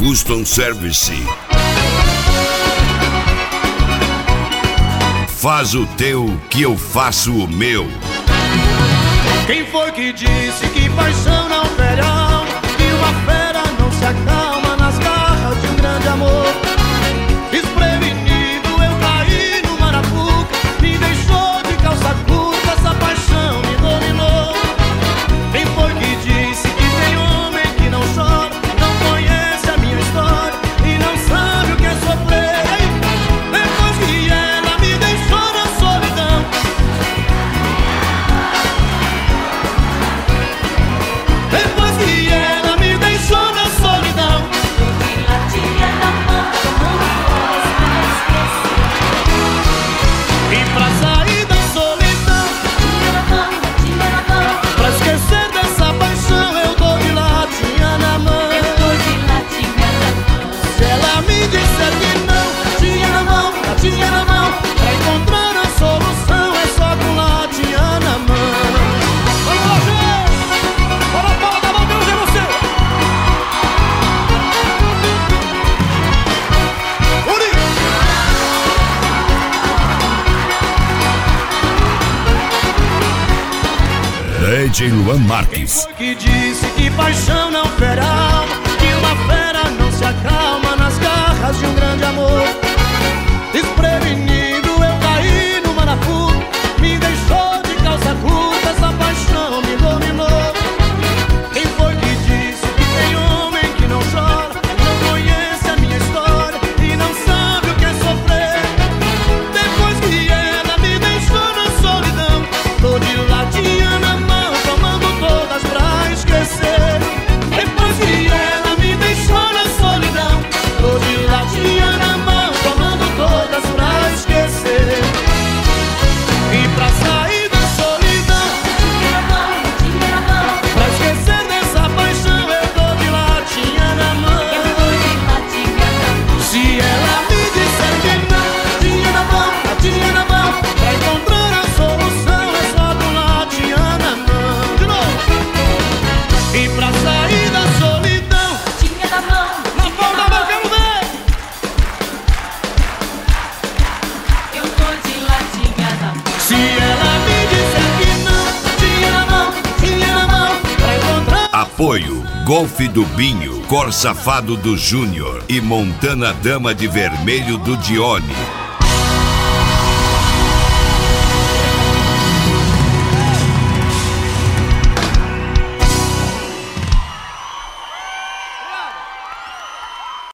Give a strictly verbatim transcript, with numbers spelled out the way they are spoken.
Custom Service. Faz o teu que eu faço o meu. Quem foi que disse que paixão não fere a alma, que uma fera não se acalma nas garras de um grande amor? Desprevenido eu caí no Marapuca, me deixou de calça curta, essa paixão me dominou. Quem foi que disse que tem homem que não chora, não conhece a minha história e não sabe o que é sofrer? Depois que ela me deixou na solidão, depois que ela me deixou na solidão, e pra sair da solidão, pra esquecer dessa paixão, eu dou de latinha na mão. Se ela me disser que não, latinha na mão, latinha na mão, pra encontrar a solução é só com latinha na mão. Vamos lá, gente! Bora, bora, da mão, Deus é você! Uri! D J Luan Marques. Quem foi que disse que paixão não fere a alma, que uma fera não se acalma nas garras de um grande amor? Desprevenido eu caí no Marapuca, me deixou de calça curta, essa paixão me dominou. Quem foi que disse que tem homem que não chora, não conhece a minha história e não sabe o que é sofrer? Depois que ela me deixou na solidão, tô de latinha na mão, tomando todas pra esquecer. Depois que ela me deixou na solidão, tô de latinha na mão, tomando todas pra esquecer. E pra sair da solidão, pra esquecer dessa paixão, eu tô de latinha na mão. Se ela me disser que não, latinha na mão, latinha na mão, pra encontrar a solução é só com latinha na mão. De novo. E pra sair da solidão, na palma da mão, quero ver. Se ela me disser que não, latinha na mão, latinha na mão, pra encontrar. Apoio Golfe do Binho, Cor Safado do Júnior e Montana Dama de Vermelho do Dione.